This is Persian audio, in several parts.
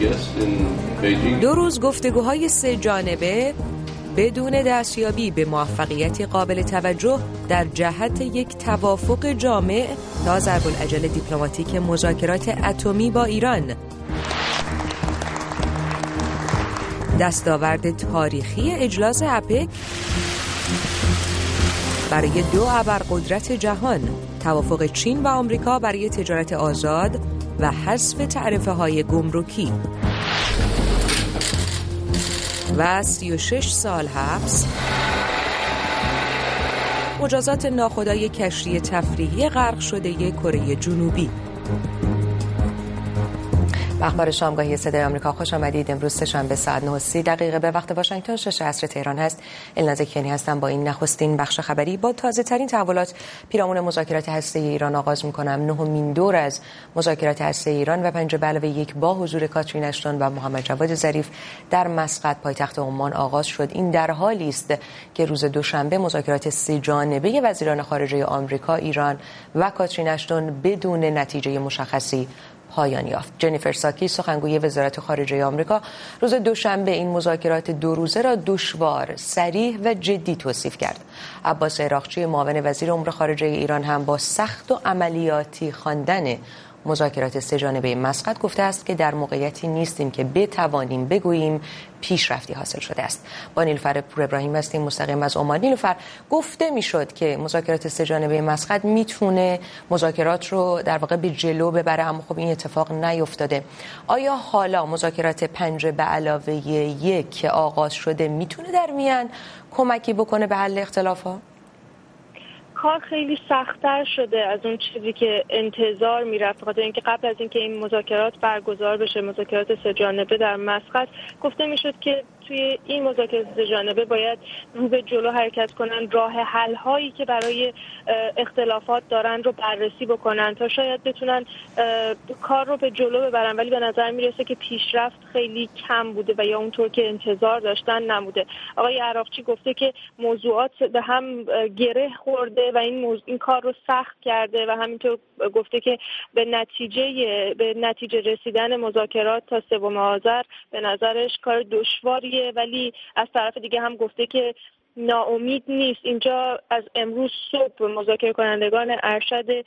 2 روز گفتگوهای 3 جانبه بدون دستیابی به موفقیتی قابل توجه در جهت یک توافق جامع تا ضرب‌العجل دیپلماتیک مذاکرات اتمی با ایران. دستاورد تاریخی اجلاس اپک برای 2 ابرقدرت جهان، توافق چین و آمریکا برای تجارت آزاد و حذف تعرفه‌های گمرکی و 36 سال حبس، مجازات ناخودآگاه کشتی تفریحی غرق شده کره جنوبی. اخبار شامگاهی صدای آمریکا، خوش آمدید. امروز سه‌شنبه ساعت 9:30 به وقت واشنگتن، 6 عصر تهران هست. الناز کیانی هستم با این نخستین بخش خبری. با تازه ترین تحولات پیرامون مذاکرات هسته‌ای ایران آغاز می‌کنم. 9مین دور از مذاکرات هسته‌ای ایران و 5+1 با حضور کاترین اشتون و محمد جواد ظریف در مسقط پایتخت عمان آغاز شد. این در حالی است که روز دوشنبه مذاکرات 3 جانبه وزیران خارجه آمریکا، ایران و کاترین اشتون بدون نتیجه مشخصی پایان یافت. جنیفر ساکی، سخنگوی وزارت خارجه آمریکا، روز دوشنبه این مذاکرات 2 روزه را دشوار، صریح و جدی توصیف کرد. عباس عراقچی، معاون وزیر امور خارجه ایران، هم با سخت و عملیاتی خواندن مذاکرات 3 جانبه مسقط گفته است که در موقعیتی نیستیم که بتوانیم بگوییم پیشرفتی حاصل شده است. با نیلوفر پور ابراهیم هستیم مستقیم از عمان. نیلوفر، گفته میشد که مذاکرات 3 جانبه مسقط میتونه مذاکرات رو در واقع به جلو ببره، اما خب این اتفاق نیفتاده. آیا حالا مذاکرات 5+1 که آغاز شده میتونه در میان کمکی بکنه به حل اختلافات؟ کار خیلی سخت‌تر شده از اون چیزی که انتظار می‌رفت، بخاطر اینکه قبل از اینکه این مذاکرات برگزار بشه، مذاکرات 3 جانبه در مسقط، گفته میشد که توی این مذاکرات 3 جانبه باید رو به جلو حرکت کنن، راه حل هایی که برای اختلافات دارن رو بررسی بکنن تا شاید بتونن کار رو به جلو ببرن، ولی به نظر میرسه که پیشرفت خیلی کم بوده و یا اونطور که انتظار داشتن نبوده. آقای عراقچی گفته که موضوعات به هم گره خورده و این کار رو سخت کرده و همینطور گفته که به نتیجه رسیدن مذاکرات تا 3 آذر به نظرش کار دشواریه، ولی از طرف دیگه هم گفته که ناامید نیست. اینجا از امروز صبح مذاکره کنندگان ارشد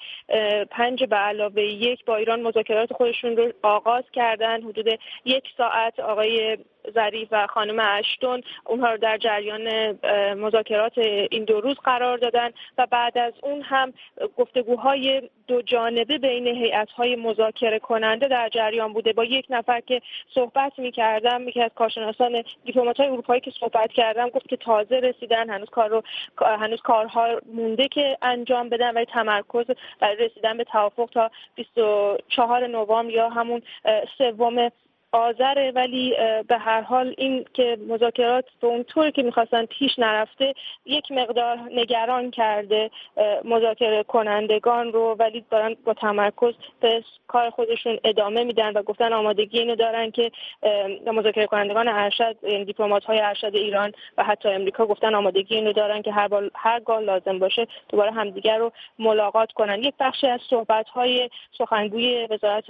5+1 با ایران مذاکرات خودشون رو آغاز کردن. حدود 1 ساعت آقای ظریف و خانم اشتون اونها رو در جریان مذاکرات این 2 روز قرار دادن و بعد از اون هم گفتگوهای 2 جانبه بین هیئت‌های مذاکره کننده در جریان بوده. با یک نفر که صحبت می‌کردم، یکی از کارشناسان دیپلمات‌های اروپایی که صحبت کردم، گفت که تازه رسیدن، هنوز کارها مونده که انجام بدن و تمرکز برای رسیدن به توافق تا 24 نوامبر یا همون 3 آذر، ولی به هر حال این که مذاکرات به اون طوری که می‌خواستن پیش نرفته یک مقدار نگران کرده مذاکره کنندگان رو، ولی دارن با تمرکز به کار خودشون ادامه میدن و گفتن آمادگی اینو دارن که مذاکره کنندگان ارشد، یعنی دیپلمات‌های ارشد ایران و حتی امریکا گفتن آمادگی اینو دارن که هرگاه لازم باشه دوباره همدیگر رو ملاقات کنن. یک بخشی از صحبت‌های سخنگوی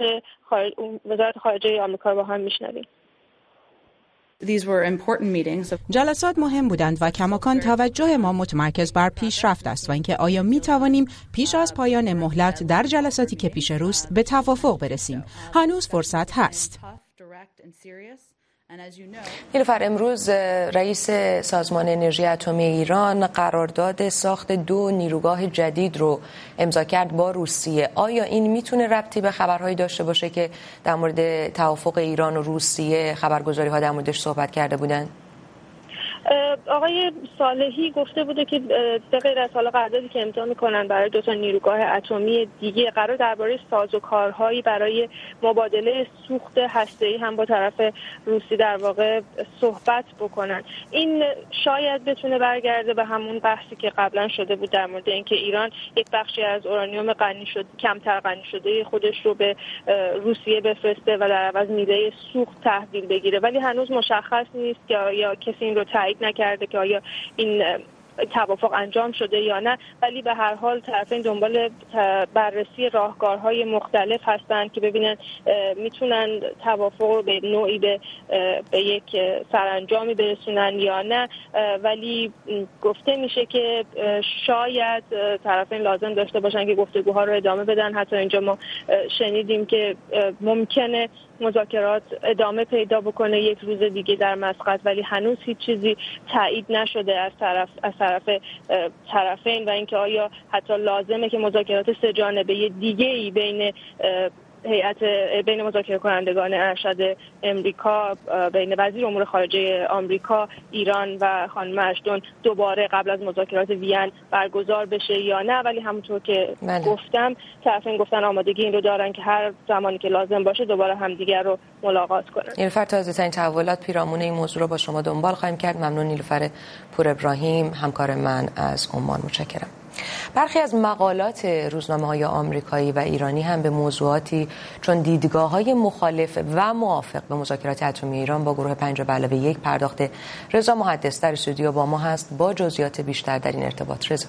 وزارت خارجه آمریکا رو با هم میشنویم. جلسات مهم بودند و کماکان توجه ما متمرکز بر پیشرفت است و اینکه آیا می توانیم پیش از پایان مهلت در جلساتی که پیش روست به توافق برسیم. هنوز فرصت هست. نیلوفر، امروز رئیس سازمان انرژی اتمی ایران قرارداد ساخت 2 نیروگاه جدید رو امضا کرد با روسیه. آیا این میتونه ربطی به خبرهایی داشته باشه که در مورد توافق ایران و روسیه خبرگزاری‌ها در موردش صحبت کرده بودند؟ آقای صالحی گفته بوده که به غیر از حالا قراردادی که امضا می‌کنن برای 2 نیروگاه اتمی دیگه، قرار درباره سازوکارهایی برای مبادله سوخت هسته‌ای هم با طرف روسی در واقع صحبت بکنن. این شاید بتونه برگرده به همون بحثی که قبلا شده بود در مورد اینکه ایران یک بخشی از اورانیوم کمتر غنی شده خودش رو به روسیه بفرسته و در عوض میوه سوخت تحویل بگیره، ولی هنوز مشخص نیست یا کسی این رو تایید نکرده که آیا این توافق انجام شده یا نه، ولی به هر حال طرفین دنبال بررسی راهکارهای مختلف هستند که ببینن میتونن توافق رو به نوعی به یک سرانجامی برسونن یا نه. ولی گفته میشه که شاید طرفین لازم داشته باشن که گفتگوها رو ادامه بدن. حتی اینجا ما شنیدیم که ممکنه مذاکرات ادامه پیدا بکنه یک روز دیگه در مسقط، ولی هنوز هیچ چیزی تایید نشده از طرف طرفین و اینکه آیا حتی لازمه که مذاکرات سه جانبه دیگه‌ای بین مذاکره کنندگان ارشد امریکا، بین وزیر امور خارجه آمریکا، ایران و خانم اشتون دوباره قبل از مذاکرات وین برگزار بشه یا نه. ولی همونطور که گفتم طرفین گفتن آمادگی این رو دارن که هر زمانی که لازم باشه دوباره همدیگر رو ملاقات کنن. نیلوفر، تازه‌ترین تحولات پیرامون این موضوع رو با شما دنبال خواهیم کرد. ممنون نیلوفر پور ابراهیم، همکار من از عمان. متشکرم. برخی از مقالات روزنامه‌های آمریکایی و ایرانی هم به موضوعاتی چون دیدگاه‌های مخالف و موافق به مذاکرات اتمی ایران با گروه 5+1 پرداخت. رضا محدث در استودیو با ما هست با جزئیات بیشتر در این ارتباط. رضا.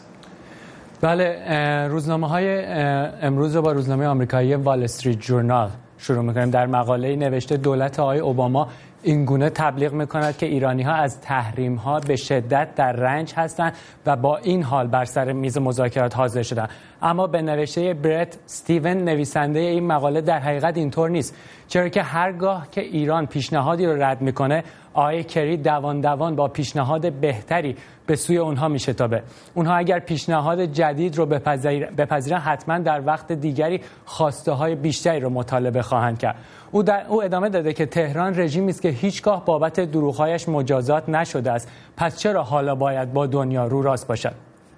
بله، روزنامه‌های امروز با روزنامه آمریکایی وال استریت جورنال شروع می‌کنیم. در مقاله‌ای نوشته دولت آقای اوباما اینگونه تبلیغ می‌کند که ایرانی‌ها از تحریم‌ها به شدت در رنج هستند و با این حال بر سر میز مذاکرات حاضر شدند. اما به نوشته برت استیون نویسنده این مقاله در حقیقت اینطور نیست، چرا که هرگاه که ایران پیشنهادی رو رد می‌کنه آقای کری دوان با پیشنهاد بهتری به سوی اونها میشتابه. اونها اگر پیشنهاد جدید رو بپذیرن حتما در وقت دیگری خواسته‌های بیشتری رو مطالبه خواهند کرد. او ادامه داده که تهران رژیمی است که هیچگاه بابت دروغ‌هایش مجازات نشده است، پس چرا حالا باید با دنیا رو راست باشد؟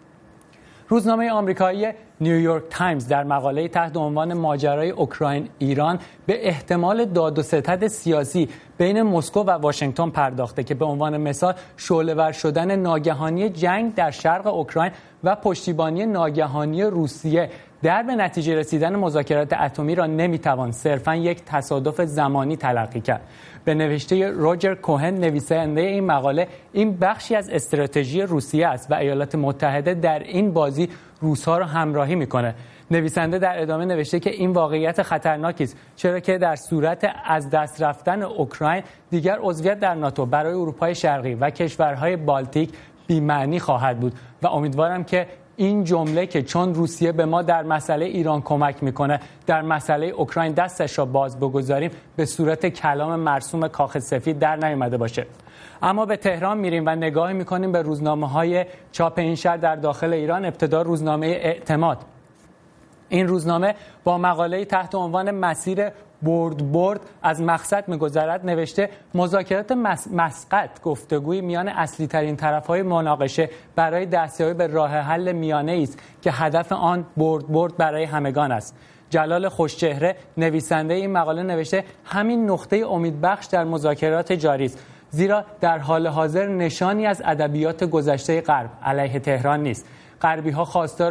روزنامه آمریکایی نیویورک تایمز در مقاله تحت عنوان ماجرای اوکراین ایران به احتمال داد و ستد سیاسی بین مسکو و واشنگتن پرداخته که به عنوان مثال شعله‌ور شدن ناگهانی جنگ در شرق اوکراین و پشتیبانی ناگهانی روسیه در به نتیجه رسیدن مذاکرات اتمی را نمیتوان صرفاً یک تصادف زمانی تلقی کرد. به نوشته روجر کوهن نویسنده این مقاله، این بخشی از استراتژی روسیه است و ایالات متحده در این بازی روس‌ها را همراهی میکنه. نویسنده در ادامه نوشته که این واقعیت خطرناکی است، چرا که در صورت از دست رفتن اوکراین دیگر عضویت در ناتو برای اروپای شرقی و کشورهای بالتیک بی‌معنی خواهد بود و امیدوارم که این جمله که چون روسیه به ما در مسئله ایران کمک میکنه در مسئله اوکراین دستش را باز بگذاریم به صورت کلام مرسوم کاخ سفید در نیامده باشه. اما به تهران میریم و نگاهی میکنیم به روزنامه‌های چاپ این شهر در داخل ایران. ابتدا روزنامه اعتماد. این روزنامه با مقاله‌ای تحت عنوان مسیر برد از مقصد می‌گذرد نوشته مذاکرات مسقط گفتگوی میان اصلی ترین طرف‌های مناقشه برای دستیابی به راه حل میانه‌ای است که هدف آن برد برای همگان است. جلال خوشچهره نویسنده این مقاله نوشته همین نقطه امیدبخش در مذاکرات جاری است، زیرا در حال حاضر نشانی از ادبیات گذشته غرب علیه تهران نیست. غربی‌ها خواستار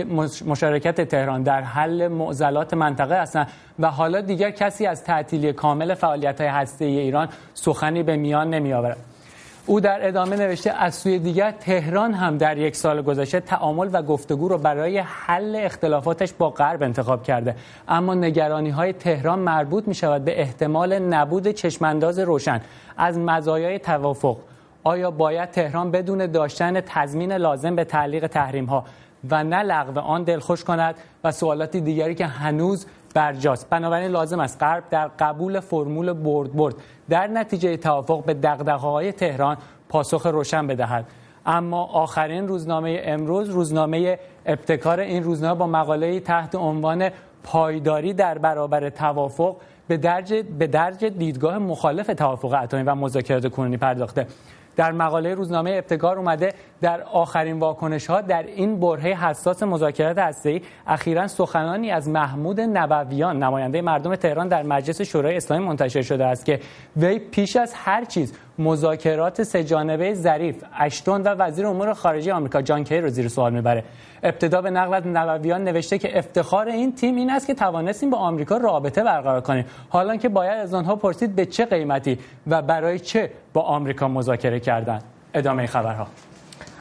مشارکت تهران در حل معضلات منطقه هستند و حالا دیگر کسی از تعطیلی کامل فعالیت‌های هسته‌ای ایران سخنی به میان نمی‌آورد. او در ادامه نوشته از سوی دیگر تهران هم در یک سال گذشته تعامل و گفتگو را برای حل اختلافاتش با غرب انتخاب کرده، اما نگرانی‌های تهران مربوط می‌شود به احتمال نبود چشمانداز روشن از مزایای توافق. آیا باید تهران بدون داشتن تضمین لازم به تعلیق تحریم‌ها و نه لغو آن دلخوش کند و سوالاتی دیگری که هنوز برجاست؟ بنابراین لازم است غرب در قبول فرمول برد در نتیجه توافق به دغدغه‌های تهران پاسخ روشن بدهد. اما آخرین روزنامه امروز، روزنامه ابتکار، این روزنامه با مقاله‌ای تحت عنوان پایداری در برابر توافق به درج دیدگاه مخالف توافق اتمی و مذاکرات کنونی پرداخته. در مقاله روزنامه ابتکار اومده در آخرین واکنش‌ها در این برهه حساس مذاکرات هسته‌ای اخیراً سخنانی از محمود نبویان نماینده مردم تهران در مجلس شورای اسلامی منتشر شده است که وی پیش از هر چیز مذاکرات سه‌جانبه ظریف، اشتون و وزیر امور خارجه آمریکا جان کری را زیر سوال میبره. ابتدا به نقل از نبویان نوشته که افتخار این تیم این است که توانستیم با آمریکا رابطه برقرار کنیم، حالا که باید از آنها پرسید به چه قیمتی و برای چه با آمریکا مذاکره کردند. ادامه خبرها.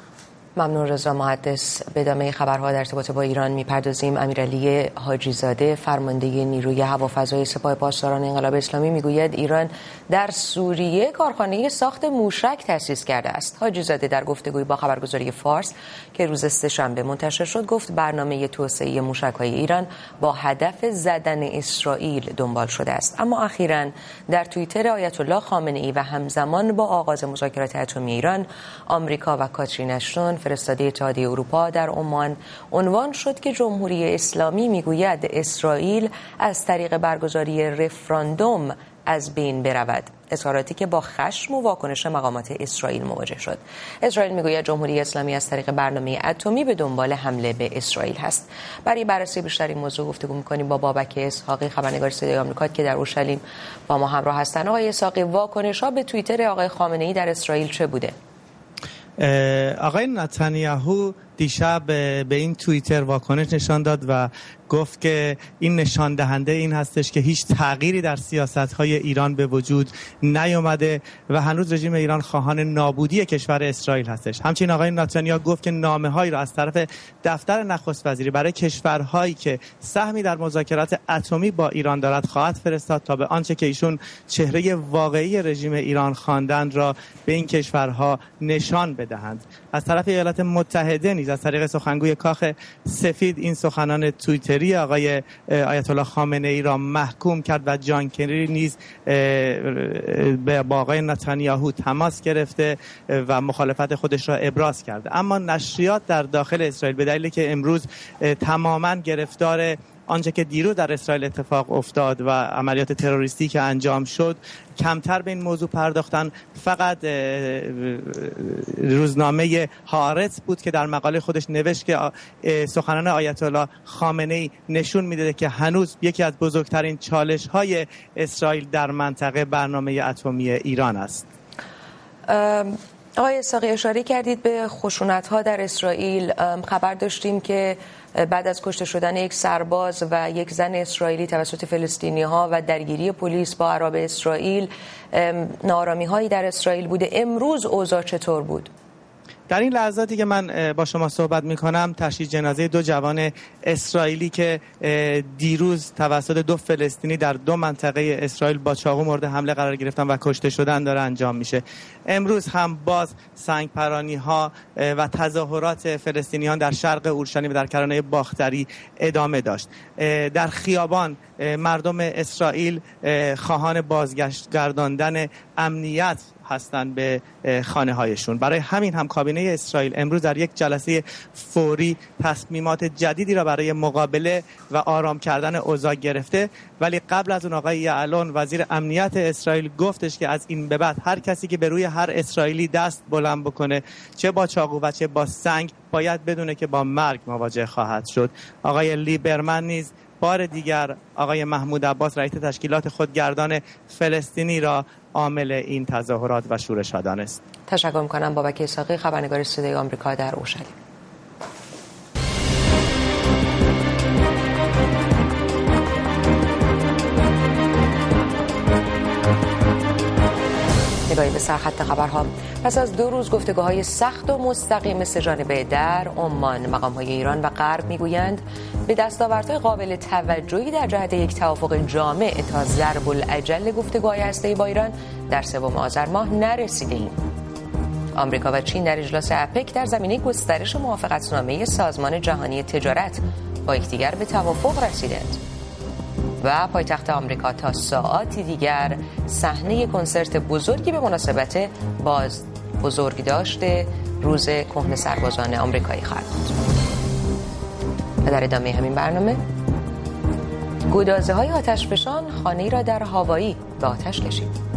ممنون رضا محدث. به ادامه خبرها در ارتباط با ایران میپردازیم. امیرعلی حاجی زاده فرمانده نیروی هوافضای سپاه پاسداران انقلاب اسلامی میگوید ایران در سوریه کارخانه ساخت موشک تأسیس کرده است. حاجی زاده در گفتگویی با خبرگزاری فارس که روز سه‌شنبه منتشر شد گفت برنامه توسعه موشک‌های ایران با هدف زدن اسرائیل دنبال شده است. اما اخیراً در توییتر آیت الله خامنه‌ای و همزمان با آغاز مذاکرات اتمی ایران، آمریکا و کاترین اشتون فرستاده اتحادیه اروپا در عمان عنوان شد که جمهوری اسلامی میگوید اسرائیل از طریق برگزاری رفراندوم از بین برود. اظهاراتی که با خشم و واکنش مقامات اسرائیل مواجه شد. اسرائیل میگوید جمهوری اسلامی از طریق برنامه اتمی به دنبال حمله به اسرائیل هست. برای بررسی بیشتر این موضوع گفتگو می‌کنیم با بابک اسحاقی، خبرنگار صدای آمریکا که در اورشلیم با ما همراه هستند. آقای اسحاقی، واکنش‌ها به توییتر آقای خامنه‌ای در اسرائیل چه بوده؟ آقای نتانیاهو دیشب به این توییتر واکنش نشان داد و گفت که این نشان دهنده این هستش که هیچ تغییری در سیاست‌های ایران به وجود نیامده و هنوز رژیم ایران خواهان نابودی کشور اسرائیل هستش. همچنین آقای نتانیاهو گفت که نامه‌هایی را از طرف دفتر نخست وزیری برای کشورهایی که سهمی در مذاکرات اتمی با ایران دارد خواهد فرستاد تا به آنچه که ایشون چهره واقعی رژیم ایران خواندند را به این کشورها نشان بدهند. از طرف ایالات متحده نیز از طریق سخنگوی کاخ سفید این سخنان توییتری آقای آیت الله خامنه‌ای را محکوم کرد و جان کری نیز با آقای نتانیاهو تماس گرفته و مخالفت خودش را ابراز کرده. اما نشریات در داخل اسرائیل به دلیلی که امروز تماما گرفتار آنچه که دیروز در اسرائیل اتفاق افتاد و عملیات تروریستی که انجام شد کمتر به این موضوع پرداختن. فقط روزنامه هارتز بود که در مقاله خودش نوشت که سخنان آیت الله خامنه‌ای نشون میده که هنوز یکی از بزرگترین چالش‌های اسرائیل در منطقه برنامه اتمی ایران است. آقای اسحاقی، اشاره کردید به خشونت‌ها در اسرائیل. خبر داشتیم که بعد از کشته شدن یک سرباز و یک زن اسرائیلی توسط فلسطینی‌ها و درگیری پلیس با اعراب اسرائیل ناآرامی‌هایی در اسرائیل بوده. امروز اوضاع چطور بود؟ در این لحظاتی که من با شما صحبت می‌کنم تشییع جنازه 2 جوان اسرائیلی که دیروز توسط 2 فلسطینی در 2 منطقه اسرائیل با چاقو مورد حمله قرار گرفتن و کشته شدن داره انجام میشه. امروز هم باز سنگپرانی‌ها و تظاهرات فلسطینیان در شرق اورشلیم و در کرانه باختری ادامه داشت. در خیابان مردم اسرائیل خواهان بازگرداندن امنیت هستند به خانه هایشون. برای همین هم کابینه اسرائیل امروز در یک جلسه فوری تصمیمات جدیدی را برای مقابله و آرام کردن اوضاع گرفته، ولی قبل از اون آقای یعلون وزیر امنیت اسرائیل گفتش که از این به بعد هر کسی که به روی هر اسرائیلی دست بلند بکنه چه با چاقو و چه با سنگ باید بدونه که با مرگ مواجه خواهد شد. آقای لیبرمن نیز بار دیگر آقای محمود عباس رئیس تشکیلات خودگردان فلسطینی را عامل این تظاهرات و شورش‌ها دانست. تشکر می‌کنم. بابک اسحاقی، خبرنگار صدای آمریکا در اورشلیم. نگاهی به سرخط خبرها. پس از 2 روز گفتگوهای سخت و مستقیم سه‌جانبه در عمان، مقام‌های ایران و غرب میگویند به دستاوردهای قابل توجهی در جهت یک توافق جامع تا ضرب العجل گفتگوهای هسته‌ای با ایران در 3 آذر ماه نرسیده‌ایم. آمریکا و چین در اجلاس اپک در زمینه گسترش موافقتنامه سازمان جهانی تجارت با یکدیگر به توافق رسیدند. و پایتخت آمریکا تا ساعاتی دیگر صحنه کنسرت بزرگی به مناسبت بزرگداشت روز کهنه سربازان آمریکایی خواهد بود. و در ادامه همین برنامه گدازه‌های آتشفشان خانه‌ای را در هاوایی به آتش کشید.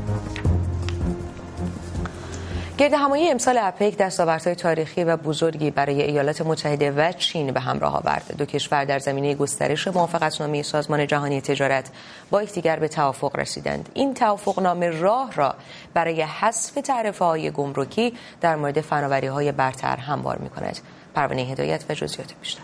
گردهمایی امسال اپک دستاوردهای تاریخی و بزرگی برای ایالات متحده و چین به همراه آورد. 2 کشور در زمینه گسترش موافقتنامه سازمان جهانی تجارت با یکدیگر به توافق رسیدند. این توافقنامه راه را برای حذف تعرفه‌های گمرکی در مورد فناوری‌های برتر هموار می‌کند. پروانه هدایت و جزئیات بیشتر.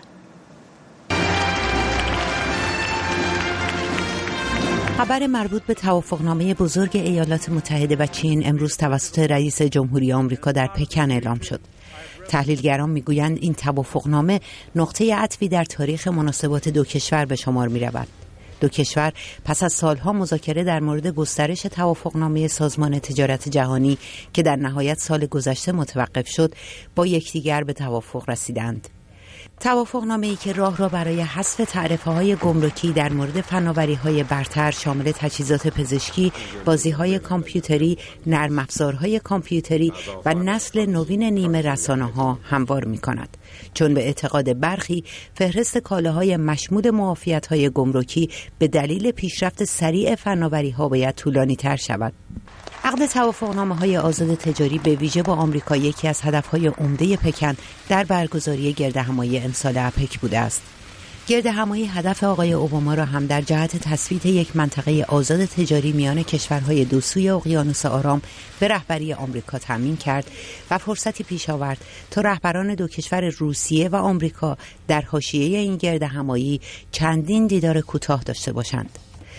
خبر مربوط به توافقنامه بزرگ ایالات متحده و چین امروز توسط رئیس جمهوری آمریکا در پکن اعلام شد. تحلیلگران میگویند این توافقنامه نقطه عطفی در تاریخ مناسبات دو کشور به شمار می‌رود. دو کشور پس از سالها مذاکره در مورد گسترش توافقنامه سازمان تجارت جهانی که در نهایت سال گذشته متوقف شد، با یکدیگر به توافق رسیدند. توافقنامه‌ای که راه را برای حذف تعرفه‌های گمرکی در مورد فناوری‌های برتر شامل تجهیزات پزشکی، بازی‌های کامپیوتری، نرم افزارهای کامپیوتری و نسل نوین نیمه رسانه‌ها هموار می‌کند، چون به اعتقاد برخی فهرست کالاهای مشمول معافیت‌های گمرکی به دلیل پیشرفت سریع فناوری‌ها باید طولانی‌تر شود. عقد توافقنامه‌های آزاد تجاری به ویژه با آمریکا یکی از هدف‌های عمده پکن در برگزاری گردهمایی امسال اپک بوده است. گردهمایی هدف آقای اوباما را هم در جهت تثبیت یک منطقه آزاد تجاری میان کشورهای دو سوی اقیانوس آرام به رهبری آمریکا تامین کرد و فرصتی پیش آورد تا رهبران دو کشور روسیه و آمریکا در حاشیه این گردهمایی چندین دیدار کوتاه داشته باشند.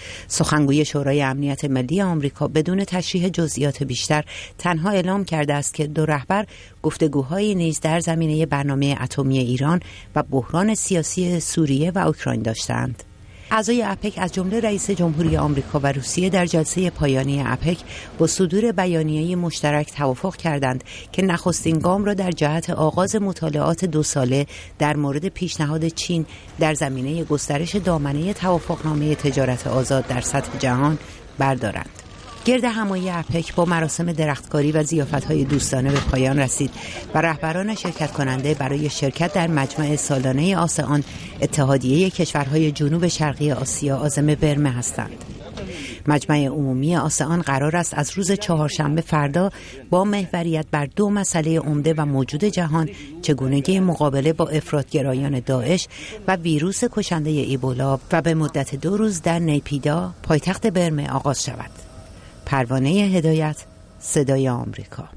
سخنگوی شورای امنیت ملی آمریکا بدون تشریح جزئیات بیشتر تنها اعلام کرده است که دو رهبر گفتگوهایی نیز در زمینه برنامه اتمی ایران و بحران سیاسی سوریه و اوکراین داشتند. اعضای اپک از جمله رئیس جمهوری آمریکا و روسیه در جلسه پایانی اپک با صدور بیانیه‌ای مشترک توافق کردند که نخستین گام را در جهت آغاز مطالعات 2 ساله در مورد پیشنهاد چین در زمینه گسترش دامنه توافقنامه تجارت آزاد در سطح جهان بردارند. گردهمایی اپک با مراسم درختکاری و ضیافت‌های دوستانه به پایان رسید و رهبران شرکت کننده برای شرکت در مجمع سالانه آسئان، اتحادیه کشورهای جنوب شرقی آسیا، عازم برمه هستند. مجمع عمومی آسئان قرار است از روز چهارشنبه فردا با محوریت بر 2 مسئله عمده و موجود جهان، چگونگی مقابله با افراطگرایان داعش و ویروس کشنده ایبولا و به مدت 2 روز در نیپیدا، پایتخت برمه آغاز شود. پروانه هدایت، صدای آمریکا.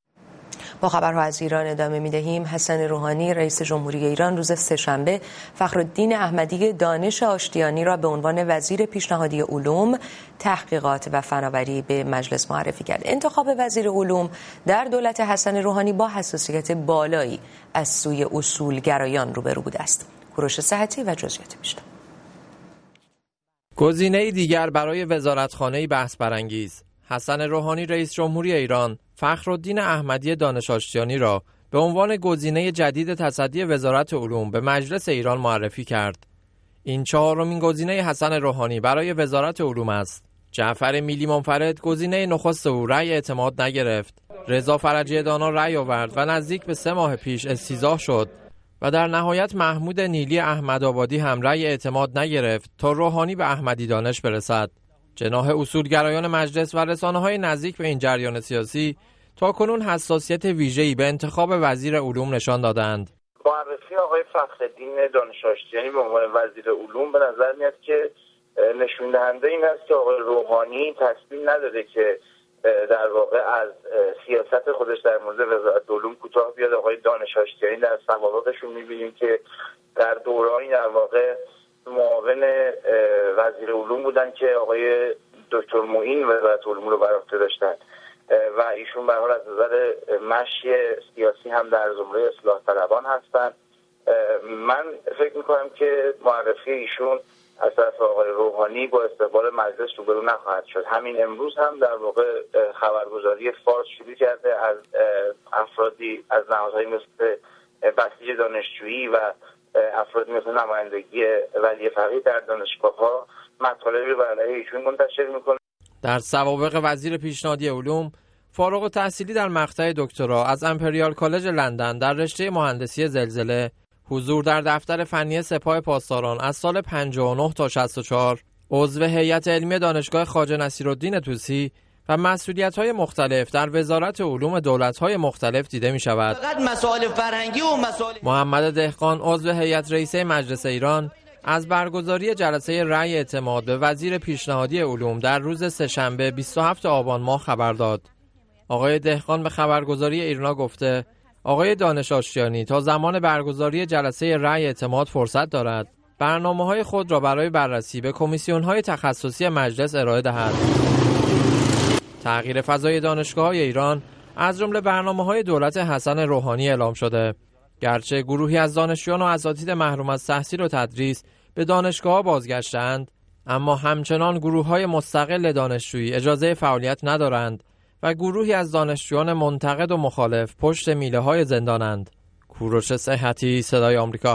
با خبرها از ایران ادامه می‌دهیم. حسن روحانی رئیس جمهوری ایران روز سه‌شنبه فخرالدین احمدی دانش آشتیانی را به عنوان وزیر پیشنهادی علوم، تحقیقات و فناوری به مجلس معرفی کرد. انتخاب وزیر علوم در دولت حسن روحانی با حساسیت بالایی از سوی اصولگرایان روبرو بوده است. کوروش صحتی و جزئیات بیشتر. گزینه‌ای دیگر برای وزارتخانه‌ای بحث برانگیز، حسن روحانی رئیس جمهوری ایران فخرالدین احمدی دانش آشتیانی را به عنوان گزینه جدید تصدی وزارت علوم به مجلس ایران معرفی کرد. این 4مین گزینه حسن روحانی برای وزارت علوم است. جعفر میلی منفرد گزینه نخست او رأی اعتماد نگرفت. رضا فرجی دانا رأی آورد و نزدیک به 3 ماه پیش استیضاح شد و در نهایت محمود نیلی احمدآبادی هم رأی اعتماد نگرفت تا روحانی به احمدی دانش برسد. جناح اصولگرایان مجلس و رسانه‌های نزدیک به این جریان سیاسی تاکنون حساسیت ویژه‌ای به انتخاب وزیر علوم نشان دادند. معرفی آقای فخرالدین دانش آشتیانی به عنوان وزیر علوم به نظر میاد که نشون دهنده این است که آقای روحانی تصمیم نداره که در واقع از سیاست خودش در مورد وزارت علوم کوتاه بیاد. آقای دانش آشتیانی در سوابقشون می‌بینیم که در دورانی در واقع معاون وزیر علوم بودن که آقای دکتر معین وزارت علوم رو بر عهده داشتن و ایشون به هر حال از نظر مشی سیاسی هم در زمره اصلاح طلبان هستن. من فکر می‌کنم که معرفی ایشون از طرف آقای روحانی با استقبال مجلس روبرو نخواهد شد. همین امروز هم در واقع خبرگزاری فارس شروع کرده از افرادی از نهادهای مثل بسیج دانشجویی و افرادی مثل نمایندگی ولی فقیه در دانشگاه‌ها مطالبی برای ایشون منتشر میکنه. در سوابق وزیر پیشنهادی علوم، فارغ التحصیلی در مقطع دکترا از امپریال کالج لندن در رشته مهندسی زلزله، حضور در دفتر فنی سپاه پاسداران از سال 59 تا 64، عضو هیئت علمی دانشگاه خواجه نصیرالدین طوسی و مسئولیت‌های مختلف در وزارت علوم دولت‌های مختلف دیده می‌شود. فقط مسائل فرهنگی و مسائل محمد دهقان عضو هیئت رئیسه مجلس ایران از برگزاری جلسه رأی اعتماد به وزیر پیشنهادی علوم در روز سه‌شنبه 27 آبان ماه خبر داد. آقای دهقان به خبرگزاری ایرنا گفته آقای دانش آشتیانی تا زمان برگزاری جلسه رأی اعتماد فرصت دارد برنامه‌های خود را برای بررسی به کمیسیون‌های تخصصی مجلس ارائه دهد. تغییر فضای دانشگاه‌های ایران از جمله برنامه‌های دولت حسن روحانی اعلام شده. گرچه گروهی از دانشجویان و اساتید محروم از تحصیل و تدریس به دانشگاه‌ها بازگشتند، اما همچنان گروه‌های مستقل دانشجویی اجازه فعالیت ندارند و گروهی از دانشجویان منتقد و مخالف پشت میله‌های زندانند. کوروش صحتی، صدای آمریکا.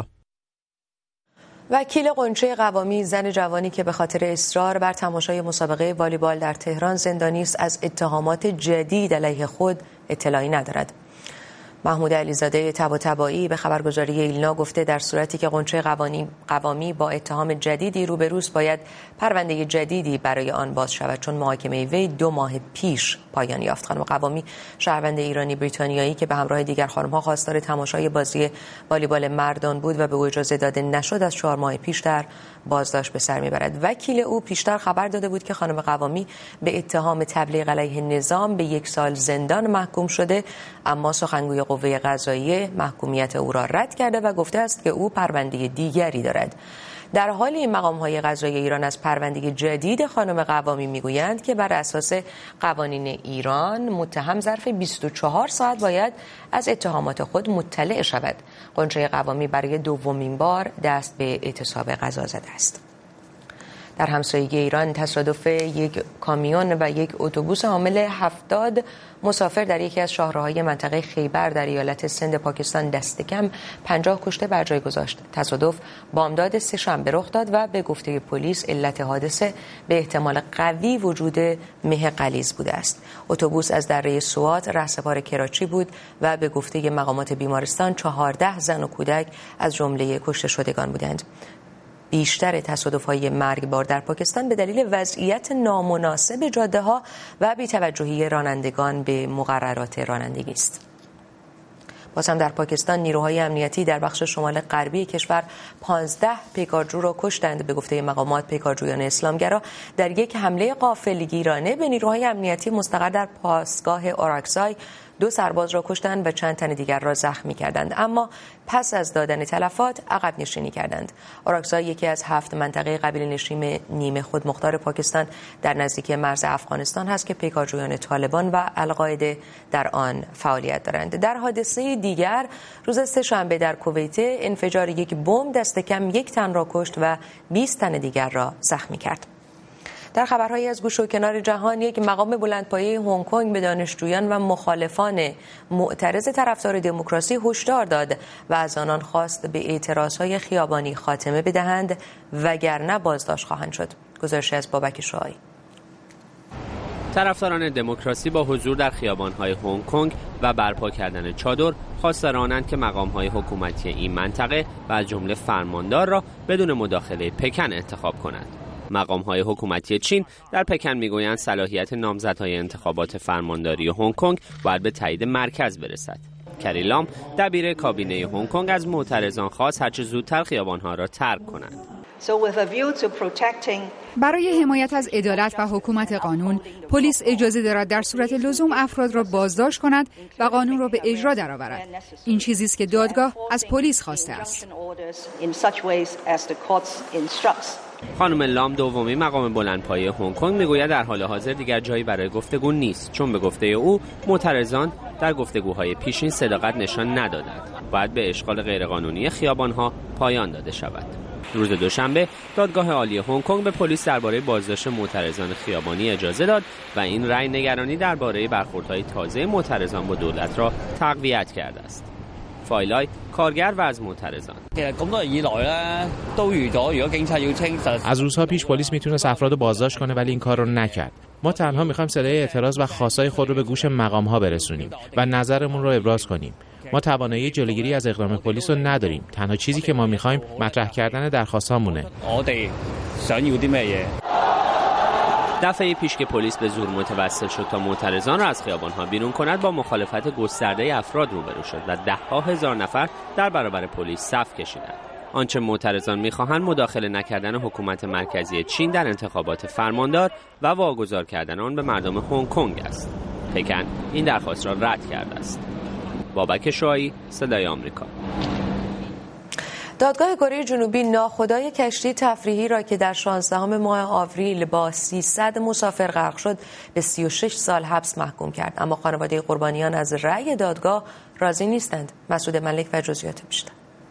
وکیل قنچه قوامی، زن جوانی که به خاطر اصرار بر تماشای مسابقه والیبال در تهران زندانی است، از اتهامات جدید علیه خود اطلاعی ندارد. محمود علیزاده طباطبایی به خبرگزاری ایلنا گفته در صورتی که قنچه قوامی با اتهام جدیدی روبروست، باید پرونده جدیدی برای آن باز شود، چون محاکمه وی 2 ماه پیش پایان یافت. خانم قوامی شهروند ایرانی بریتانیایی که به همراه دیگر خانم‌ها خواستار تماشای بازی والیبال مردان بود و به او اجازه داده نشد، از 4 ماه پیش در بازداشت به سر میبرد. وکیل او پیشتر خبر داده بود که خانم قوامی به اتهام تبلیغ علیه نظام به 1 سال زندان محکوم شده، اما سخنگوی قوه قضاییه محکومیت او را رد کرده و گفته است که او پرونده دیگری دارد. در حالی مقام‌های قضایی ایران از پرونده جدید خانم قوامی میگویند که بر اساس قوانین ایران متهم ظرف 24 ساعت باید از اتهامات خود مطلع شود. قنچه قوامی برای دومین بار دست به اعتصاب قضا زده است. در همسایگی ایران تصادف یک کامیون و یک اتوبوس حامل 70 مسافر در یکی از شاهراهای منطقه خیبر در ایالت سند پاکستان دست کم 50 کشته بر جای گذاشت. تصادف بامداد سه‌شنبه رخ داد و به گفته پلیس علت حادثه به احتمال قوی وجود مه غلیظ بوده است. اتوبوس از دره سوات رهسپار کراچی بود و به گفته مقامات بیمارستان 14 زن و کودک از جمله کشته شدگان بودند. بیشتر تصادف‌های مرگبار در پاکستان به دلیل وضعیت نامناسب جاده‌ها و بی‌توجهی رانندگان به مقررات رانندگی است. باز هم در پاکستان نیروهای امنیتی در بخش شمال غربی کشور 15 پیکارجو را کشتند. به گفته مقامات پیکارجویان اسلامگرا در یک حمله غافلگیرانه به نیروهای امنیتی مستقر در پاسگاه اوراکزای 2 سرباز را کشتند و چند تن دیگر را زخمی کردند، اما پس از دادن تلفات عقب نشینی کردند. اوراکزای یکی از 7 منطقه قبیله‌نشین نیمه خودمختار پاکستان در نزدیکی مرز افغانستان هست که پیکارجویان طالبان و القاعده در آن فعالیت دارند. در حادثه دیگر روز سه‌شنبه در کویت انفجار یک بمب دست کم 1 تن را کشت و 20 تن دیگر را زخمی کرد. در خبرهایی از گوش و کنار جهان، یک مقام بلندپایه هنگ کنگ به دانشجویان و مخالفان معترض طرفدار دموکراسی هشدار داد و از آنان خواست به اعتراضهای خیابانی خاتمه بدهند وگرنه بازداشت خواهند شد. گزارشی از بابک شاهی. طرفداران دموکراسی با حضور در خیابان‌های هنگ کنگ و برپا کردن چادر خواستار آنند که مقام‌های حکومتی این منطقه و از جمله فرماندار را بدون مداخله پکن انتخاب کنند. مقام‌های حکومتی چین در پکن میگویند صلاحیت نامزدهای انتخابات فرمانداری هنگ کنگ باید به تایید مرکز برسد. کری لام دبیر کابینه هنگ کنگ از معترضان خواست هرچه زودتر خیابان‌ها را ترک کنند. برای حمایت از عدالت و حکومت قانون، پلیس اجازه دارد در صورت لزوم افراد را بازداشت کند و قانون را به اجرا درآورد. این چیزی است که دادگاه از پلیس خواسته است. خانم لام دومین مقام بلندپایه هنگ کنگ میگوید در حال حاضر دیگر جایی برای گفتگو نیست، چون به گفته او معترضان در گفتگوهای پیشین صداقت نشان ندادند. باید به اشغال غیرقانونی خیابان‌ها پایان داده شود. روز دوشنبه دادگاه عالی هنگ کنگ به پلیس درباره بازداشت معترضان خیابانی اجازه داد و این رأی نگرانی درباره برخوردهای تازه معترضان با دولت را تقویت کرده است. فایلای کارگر و از معترضان. از روزها پیش پلیس میتونست افراد رو بازداشت کنه ولی این کار رو نکرد. ما تنها میخوایم صدای اعتراض و خواستای خود رو به گوش مقام‌ها برسونیم و نظرمون رو ابراز کنیم. ما توانایی جلوگیری از اقدام پلیس رو نداریم. تنها چیزی که ما میخوایم مطرح کردن درخواستامونه. دفعه پیش که پلیس به زور متوسل شد تا معترضان را از خیابان‌ها بیرون کند، با مخالفت گسترده افراد روبرو شد و 10,000 هزار نفر در برابر پلیس صف کشیدند. آنچه معترضان می‌خواهند مداخله نکردن حکومت مرکزی چین در انتخابات فرماندار و واگذار کردن آن به مردم هنگ کنگ است. پکن این درخواست را رد کرده است. بابک شاهی، صدای آمریکا. دادگاه کره جنوبی ناخدای کشتی تفریحی را که در 16 ماه آوریل با 300 مسافر غرق شد به 36 سال حبس محکوم کرد، اما خانواده قربانیان از رأی دادگاه راضی نیستند. مسعود ملک و جزئیات بیشتر.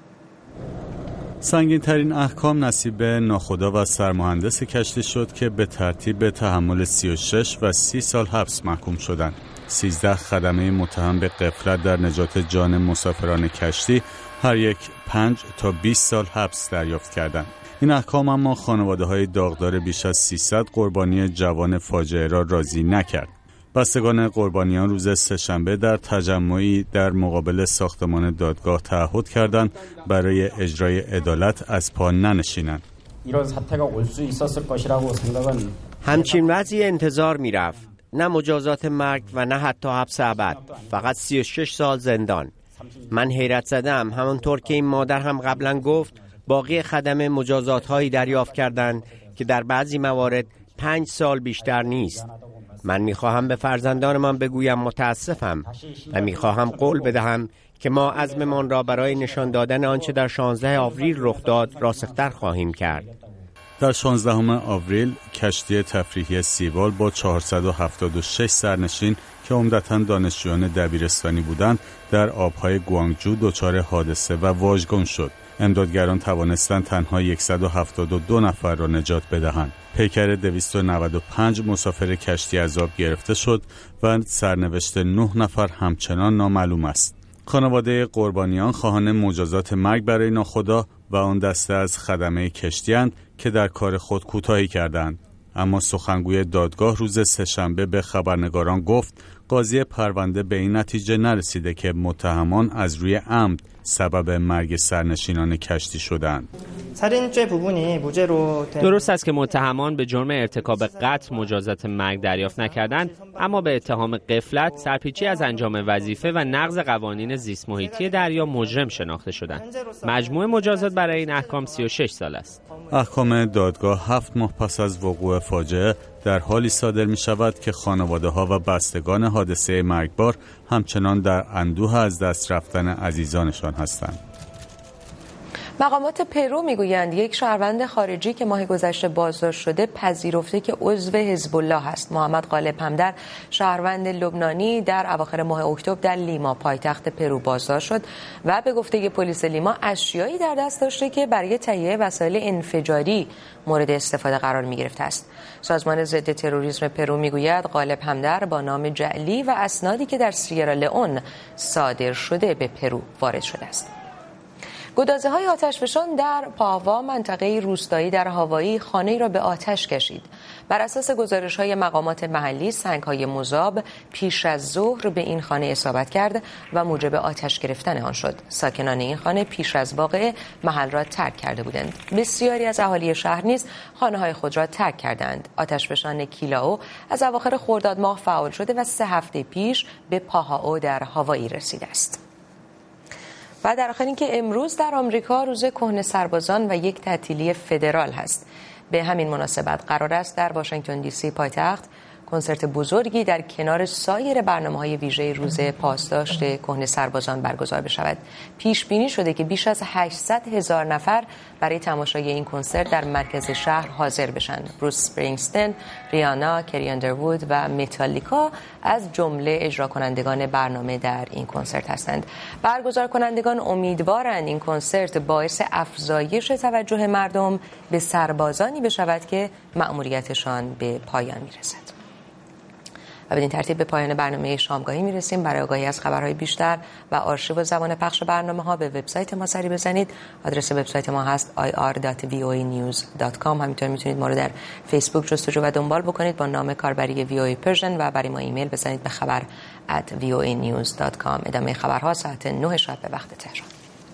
سنگین ترین احکام نصیب ناخدا و سرمهندس کشتی شد که به ترتیب به تحمل 36 و 30 سال حبس محکوم شدند. 13 خدمه متهم به غفلت در نجات جان مسافران کشتی هر یک 5 تا 20 سال حبس دریافت کردند. این احکام اما خانواده‌های داغدار بیش از 300 قربانی جوان فاجعه را راضی نکرد. بستگان قربانیان روز سه‌شنبه در تجمعی در مقابل ساختمان دادگاه تعهد کردند برای اجرای عدالت از پا ننشینند. همچین وضعی انتظار می‌رفت، نه مجازات مرگ و نه حتی حبس ابد، فقط 36 سال زندان. من حیرت زدم، همانطور که این مادر هم قبلا گفت باقی خدمه مجازات‌هایی دریافت کردند که در بعضی موارد 5 سال بیشتر نیست. من میخواهم به فرزندانمان بگویم متاسفم و میخواهم قول بدهم که ما عزممان را برای نشان دادن آنچه در 16 آوریل رخ داد راسختر خواهیم کرد. در 16 آوریل کشتی تفریحی سیوال با 476 سرنشین که عمدتاً دانشجویان دبیرستانی بودند در آبهای گوانگجو دچار حادثه و واژگون شد. امدادگران توانستند تنها 172 نفر را نجات بدهند. پیکر 295 مسافر کشتی از آب گرفته شد و سرنوشت 9 نفر همچنان نامعلوم است. خانواده قربانیان خواهان مجازات مرگ برای ناخدا و آن دسته از خدمه کشتی‌اند که در کار خود کوتاهی کردند. اما سخنگوی دادگاه روز سه‌شنبه به خبرنگاران گفت قاضی پرونده به این نتیجه نرسیده که متهمان از روی عمد سبب مرگ سرنشینان کشتی شدند. درست است که متهمان به جرم ارتکاب قتل مجازات مرگ دریافت نکردند، اما به اتهام غفلت، سرپیچی از انجام وظیفه و نقض قوانین زیست محیطی دریا مجرم شناخته شدند. مجموع مجازات برای این احکام 36 سال است. احکام دادگاه 7 ماه پس از وقوع فاجعه در حالی صادر می شود که خانواده‌ها و بستگان حادثه مرگبار همچنان در اندوه از دست رفتن عزیزانشان هستند. مقامات پرو میگویند یک شهروند خارجی که ماه گذشته بازداشت شده پذیرفته که عضو حزب الله است. محمد غالب همدر شهروند لبنانی در اواخر ماه اکتبر در لیما پایتخت پرو بازداشت شد و به گفته پلیس لیما اشیایی در دست داشته که برای تهیه وسایل انفجاری مورد استفاده قرار می‌گرفته است. سازمان ضد تروریسم پرو میگوید غالب همدر با نام جعلی و اسنادی که در سیرالئون صادر شده به پرو وارد شده است. گدازه‌های آتشفشان در پاوا منطقه روستایی در هاوایی خانه‌ای را به آتش کشید. بر اساس گزارش‌های مقامات محلی سنگ‌های مذاب پیش از ظهر به این خانه اصابت کرد و موجب آتش گرفتن آن شد. ساکنان این خانه پیش از واقعه محل را ترک کرده بودند. بسیاری از اهالی شهر نیز خانه‌های خود را ترک کردند. آتشفشان کیلاو از اواخر خرداد ماه فعال شده و 3 هفته پیش به پاهائو در هاوایی رسیده است. و در آخر اینکه امروز در آمریکا روز کهنه سربازان و یک تعطیلی فدرال هست. به همین مناسبت قرار است در واشنگتن دی سی پایتخت کنسرت بزرگی در کنار سایر برنامه‌های ویژه روز پاسداشت کهنه سربازان برگزار بشود. پیش بینی شده که بیش از 800,000 نفر برای تماشای این کنسرت در مرکز شهر حاضر بشن. بروس اسپرینگستین، ریانا، کری اندروود و متالیکا از جمله اجرا کنندگان برنامه در این کنسرت هستند. برگزار کنندگان امیدوارند این کنسرت باعث افزایش توجه مردم به سربازانی بشود که مأموریتشان به پایان میرسد. و بدین ترتیب به پایان برنامه شامگاهی میرسیم. برای آگاهی از خبرهای بیشتر و آرشیو و زمان پخش برنامه‌ها به وبسایت ما سری بزنید. آدرس وبسایت ما هست ir.voanews.com. همینطور میتونید ما رو در فیسبوک جستجو و دنبال بکنید با نام کاربری VOA Persian و برای ما ایمیل بزنید به خبر@voanews.com. ادامه خبرها ساعت 9 شب به وقت تهران.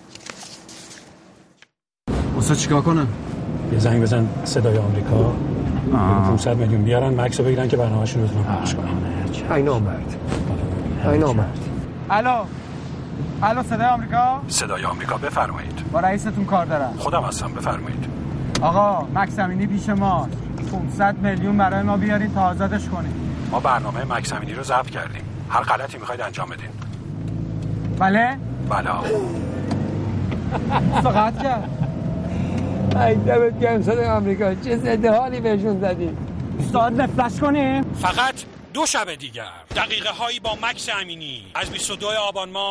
واسه چیکار کنم؟ یه زنگ بزن صدای آمریکا. 500 میلیون بیارن مکس رو بگیرن که برنامه‌شون رو بتونن پخش کنن. ای نامرد. الو صدای آمریکا؟ صدای آمریکا بفرمایید. با رئیستون کار دارم. خودم هستم بفرمایید. آقا مکس امینی پیش ما. 500 میلیون برای ما بیارین تا آزادش کنیم. ما برنامه مکس امینی رو ضبط کردیم. هر غلطی میخواید انجام بدین. بله؟ بله. فقط کرد. ای دمت گرم صدای آمریکا، چه زده حالی بهشون زدی. استاد نفلش کنیم؟ فقط 2 شب دیگر دقیقه هایی با مکس امینی از 22 آبان ماه